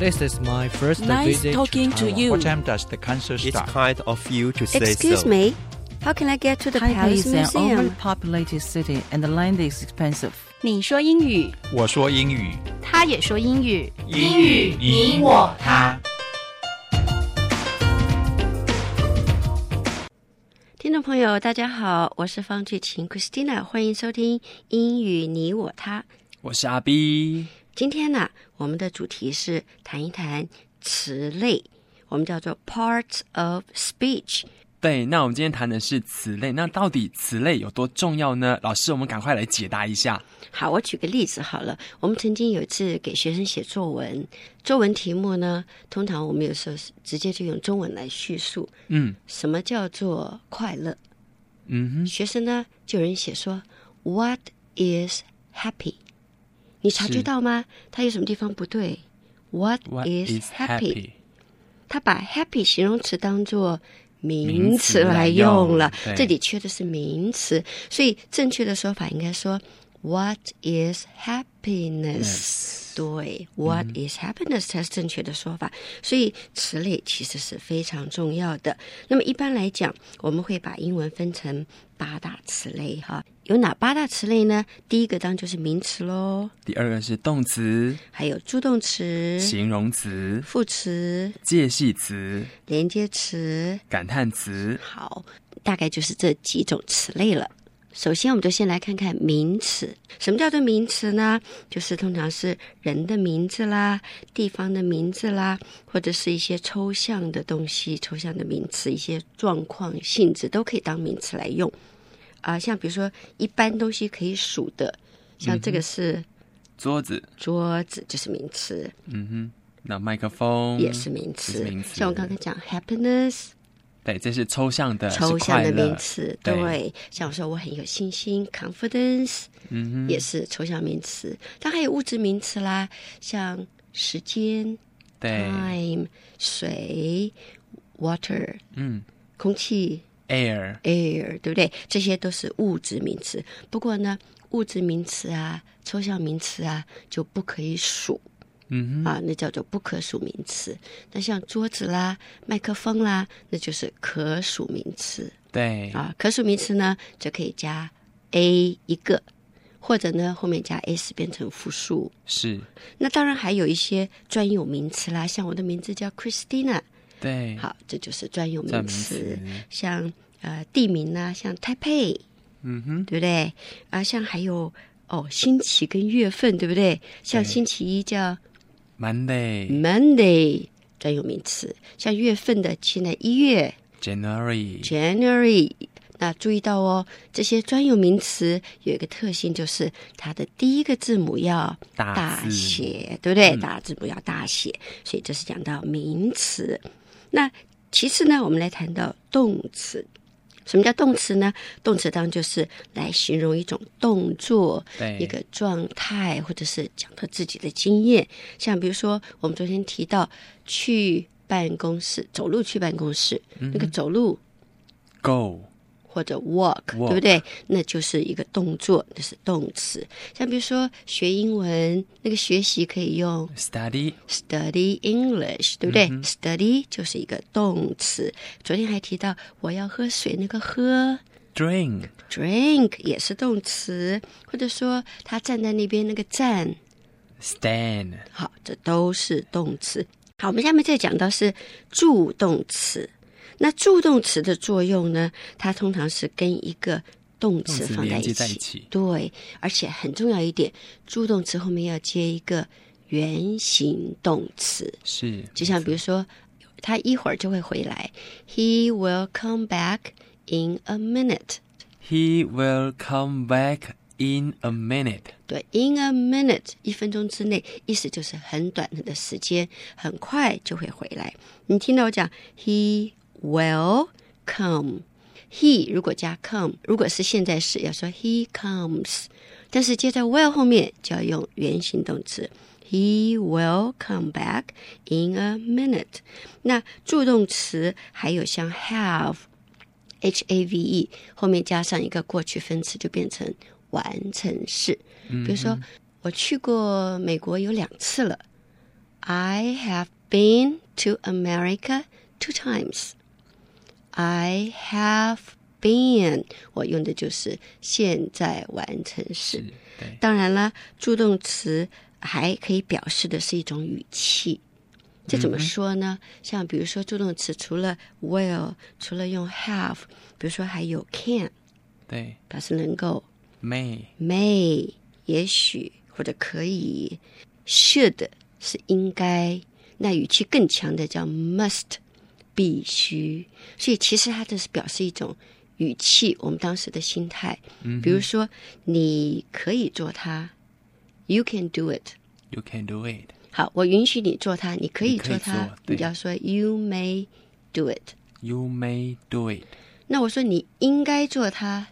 This is my first Nice visit talking to Taiwan. you. What time does the concert It's start? kind of you to say Excuse so. me, how can I get to the Taipei Palace is an Museum? overpopulated city and the land is expensive. 你说英语， 我说英语， 他也说英语， 英语你我他。 听众朋友，大家好，我是方志琴 Christina， 欢迎收听英语你我他。 我是阿 B。 今天呢，我们的主题是谈一谈词类，我们叫做 parts of speech。 对，那我们今天谈的是词类，那到底词类有多重要呢？老师，我们赶快来解答一下。 好，我举个例子好了。我们曾经有一次给学生写作文，作文题目呢，通常我们有时候直接就用中文来叙述。什么叫做快乐？学生呢，就有人写说 What is happy？ 你察觉到吗？他有什么地方不对 ？What is happy？ 他把 happy 形容词当作名词来用了，这里缺的是名词，所以正确的说法应该说 What is happiness？ 对 What is happiness 才是正确的说法。所以词类其实是非常重要的。那么一般来讲，我们会把英文分成8大词类哈。有哪8大词类呢？第一个当然就是名词咯， 第二个是动词， 还有助动词、 形容词、 副词、 介系词、 连接词、 感叹词。 好，大概就是这几种词类了。首先我们就先来看看名词。什么叫做名词呢？就是通常是人的名字啦，地方的名字啦，或者是一些抽象的东西，抽象的名词，一些状况性质都可以当名词来用。像比如说一般东西可以数的，像这个是桌子， 桌子就是名词。 那麦克风也是名词。 名词。 像我刚才讲 happiness， 对，这是抽象的， 抽象的名词。 对，像我说我很有信心 confidence，也是抽象名词。但还有物质名词啦，像时间 time， 水 water， 空气 air， 对不对？这些都是物质名词。不过呢，物质名词啊，抽象名词啊，就不可以数。那叫做不可数名词。那像桌子啦、麦克风啦，那就是可数名词。 对可数名词呢，就可以加 a 一个，或者呢后面加 s 变成复数。 是。 那当然还有一些专有名词啦，像我的名字叫 Christina。 对。 好，这就是专有名词。像地名啊，像 Taipei，对不对？像还有星期跟月份，对不对？像星期一叫Monday 专有名词，像月份的现在1月 January。 那注意到这些专有名词有一个特性，就是它的第一个字母要大写，对不对？大字母要大写，所以这是讲到名词。那其次呢，我们来谈到动词。什么叫动词呢？动词当然就是来形容一种动作，一个状态，或者是讲到自己的经验。像比如说我们昨天提到去办公室，走路去办公室，那个走路 go 或者 walk， 对不对？那就是一个动作，那是动词。像比如说学英文，那个学习可以用 study English， 对不对？study 就是一个动词。昨天还提到我要喝水，那个喝 drink 也是动词。或者说他站在那边，那个站 stand。 好，这都是动词。好，我们下面再讲到是助动词。那助动词的作用呢，它通常是跟一个动词放在一起。对，而且很重要一点，助动词后面要接一个原形动词。 是， 就像比如说他一会儿就会回来， He will come back in a minute。 He will come back in a minute。 对， in a minute 1分钟之内，意思就是很短的时间，很快就会回来。你听到我讲 He will come， he 如果加 come， 如果是现在时要说 he comes， 但是接在 will 后面就要用原形动词 He will come back in a minute。 那助动词还有像 have have 后面加上一个过去分词，就变成完成式。比如说我去过美国有2次了， I have been to America 2 times. I have been 我用的就是现在完成式。当然了，助动词还可以表示的是一种语气。这怎么说呢？像比如说助动词除了 will， 除了用 have， 比如说还有 can， 对， 表示能够。may 也许或者可以。should 是应该，那语气更强的叫 must， 必须。所以其实它这是表示一种语气，我们当时的心态。比如说你可以做它， You can do it. You can do it. 好，我允许你做它，你可以做它， 你要说 You may do it. You may do it. 那我说你应该做它，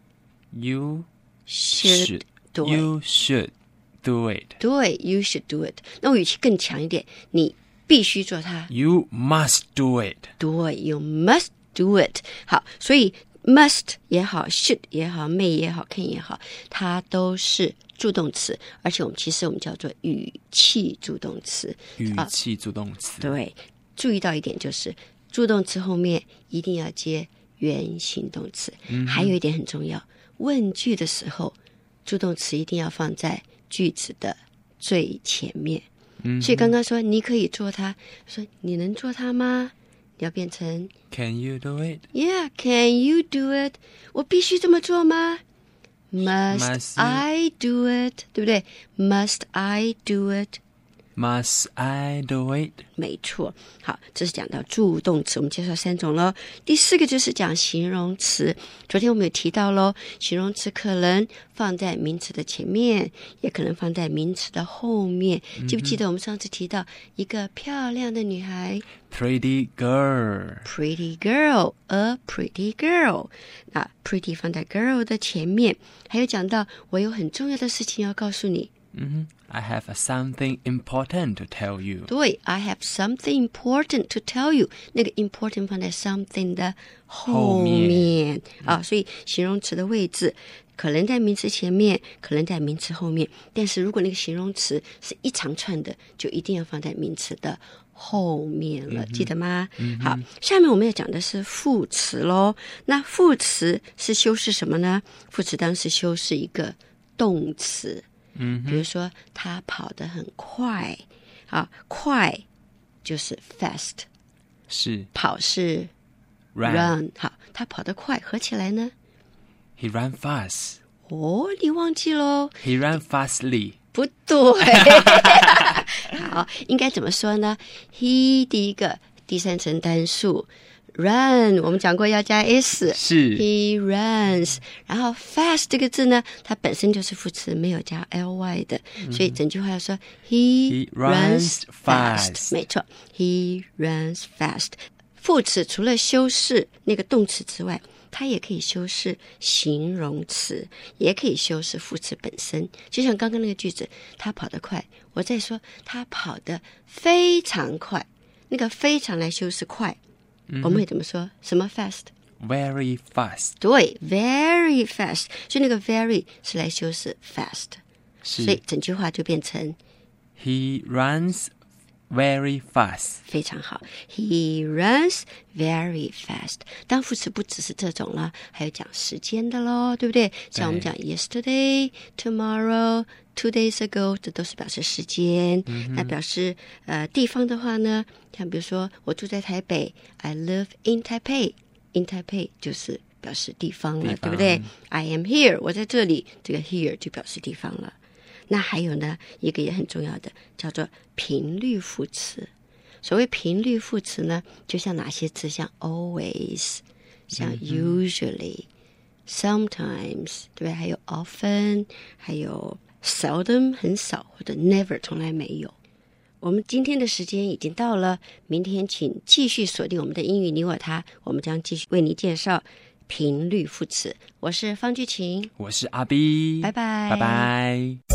You should do it. You should do it. 对 You should do it. 那我语气更强一点，你必须做它， You must do it. 对 You must do it. 好，所以 must 也好， should 也好， may 也好， can 也好，它都是助动词，而且我们叫做语气助动词。 语气助动词。 对，注意到一点就是助动词后面一定要接原形动词。还有一点很重要，问句的时候助动词一定要放在句子的最前面。所以刚刚说你可以做它，说你能做它吗？你要变成 Can you do it? Yeah, can you do it? 我必须这么做吗？ Must I do it? 对不对？ Must I do it? Must I do it? 没错。好，这是讲到助动词，我们介绍3种咯。第4个就是讲形容词。昨天我们有提到咯，形容词可能放在名词的前面，也可能放在名词的后面。记不记得我们上次提到一个漂亮的女孩， Pretty girl. Pretty girl, a pretty girl. 那 pretty 放在 girl 的前面。还有讲到我有很重要的事情要告诉你。 I have something important to tell you. 对 I have something important to tell you. 那个 important 放在 something 的后面啊，所以形容词的位置可能在名词前面，可能在名词后面，但是如果那个形容词是一长串的，就一定要放在名词的后面了，记得吗？好，下面我们要讲的是副词咯。那副词是修饰什么呢？副词当时修饰一个动词。比如说他跑得很快啊，快就是 fast， 是跑是 run。 好，他跑得快，合起来呢 He ran fast. 哦，你忘记咯。 He ran fastly. 不对好，应该怎么说呢？ He 第一个第三人称单数， run 我们讲过要加 s， 是 He runs。 然后 fast 这个字呢，它本身就是副词，没有加 ly 的，所以整句话要说 He runs fast。 没错， He runs fast。 副词除了修饰那个动词之外，它也可以修饰形容词，也可以修饰副词本身。就像刚刚那个句子，他跑得快，我在说他跑得非常快，那个非常来修饰快，我们会怎么说？什么 fast？ Very fast. 对 very fast。 所以那个 very 是来修饰 fast， 是所以整句话就变成 He runs very fast. 非常好， He runs very fast。 当副词不只是这种了，还有讲时间的咯，对不对？像我们讲 yesterday, tomorrow, 2 days ago， 这都是表示时间。那表示地方的话呢，像比如说我住在台北， I live in Taipei。 in Taipei 就是表示地方了，对不对？ I am here， 我在这里，这个 here 就表示地方了。那还有呢，一个也很重要的叫做频率副词。所谓频率副词呢，就像哪些字，像 always， 像 usually， sometimes， 对不对？还有 often， 还有 seldom 很少，或者 never 从来没有。我们今天的时间已经到了，明天请继续锁定我们的英语你我他，我们将继续为你介绍频率副词。我是方巨琴， 我是阿 B， 拜拜， 拜拜。